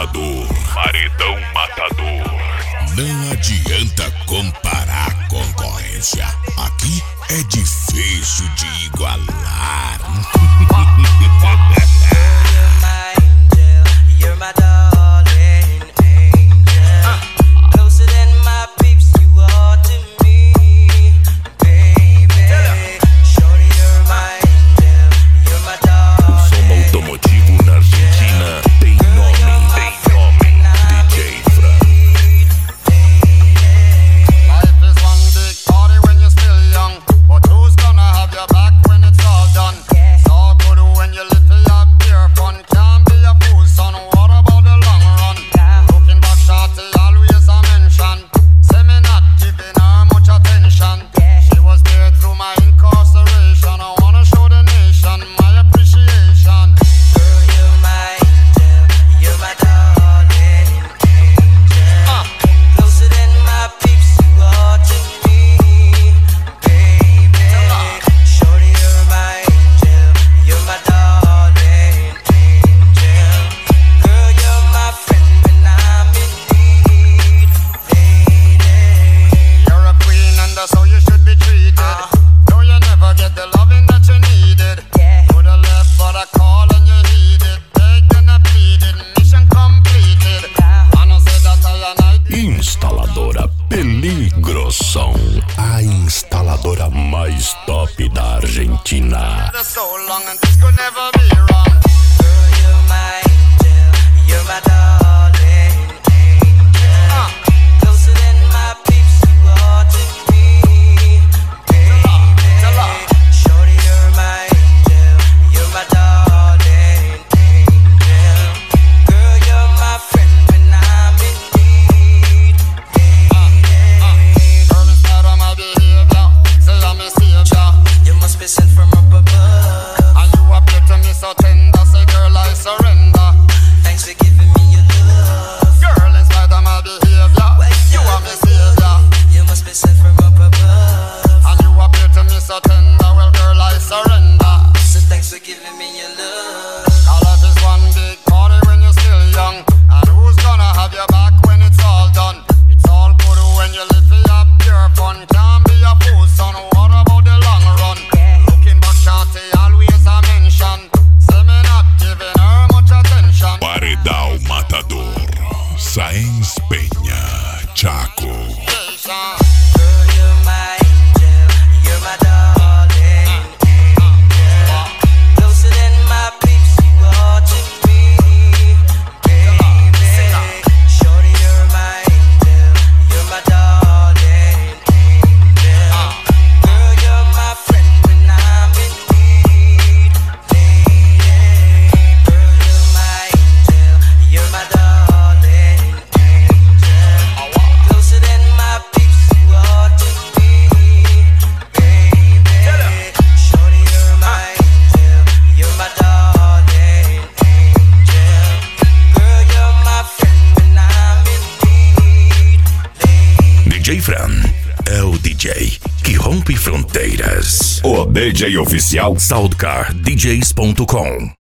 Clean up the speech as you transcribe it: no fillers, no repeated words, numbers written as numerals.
matador. Paredão matador. Não adianta comparar a concorrência. Aqui é difícil de igualar. You're my darling angel. Closer than my peeps, you are to me, baby. Shorty, you're my angel. You're my darling. O som automotivo na Argentina tem nome, DJ Fran. Life is one big party when you're still young, but who's gonna have your back when it's all done? It's all good when you live for your pure fun. Can't be a fool, son. What about the long run? Looking back, shorty, always a mention. Say me not giving her much attention. She was there through my incarceration. I wanna show the nation my appreciation. Girl, you're my angel. You're my darling angel. Closer than my peeps, you are to me, baby. Shorty, you're my angel. You're my darling angel. Girl, you're my friend when I'm in need, lady. You're a queen and that's how you should be treated. Though you never get the loving that you needed. Coulda left but I call and you heeded. Begged and I pleaded, mission completed. I know say that I and I Instaladora Peligroson, a instaladora mais top da Argentina. did so long and this could never be wrong. Girl, you're my angel. You're my darling angel. Closer than my peeps, you are to me, baby. Shorty, you're my angel. You're my darling angel. Girl, you're my friend when I'm in need, lady. Girl, instead of my behavior, say I'm a savior. You must be sent from up above. And you appear to me so tender. Say girl, I surrender. Thanks for giving me your love. Girl, in spite of my behavior, you are my savior. You must be sent from up above. And you appear to me so tender. Well, girl, I surrender. So thanks for giving me your love. Our life is one big party when you're still young. And who's gonna have your back when it's all done? It's all good when you live for your pure fun. Can't be a fool, son. What about the long run? Looking back, shorty, always a mention. Say me not giving her much attention. Paredão matador. Sáenz Peña, Chaco. Station. Girl, you're my angel. You're my darling angel. Closer than my peeps, you are to me, baby. Shorty, you're my angel. You're my darling angel. Girl, you're my friend when I'm in need, lady. Girl, you're my angel. You're my darling angel. Closer than my peeps, you are to me, baby. Shorty, you're my angel. You're my darling angel. Girl, you're my friend when I'm in need, lady. DJ Fran é o DJ que rompe fronteiras. O DJ oficial SoundCardDJs.com.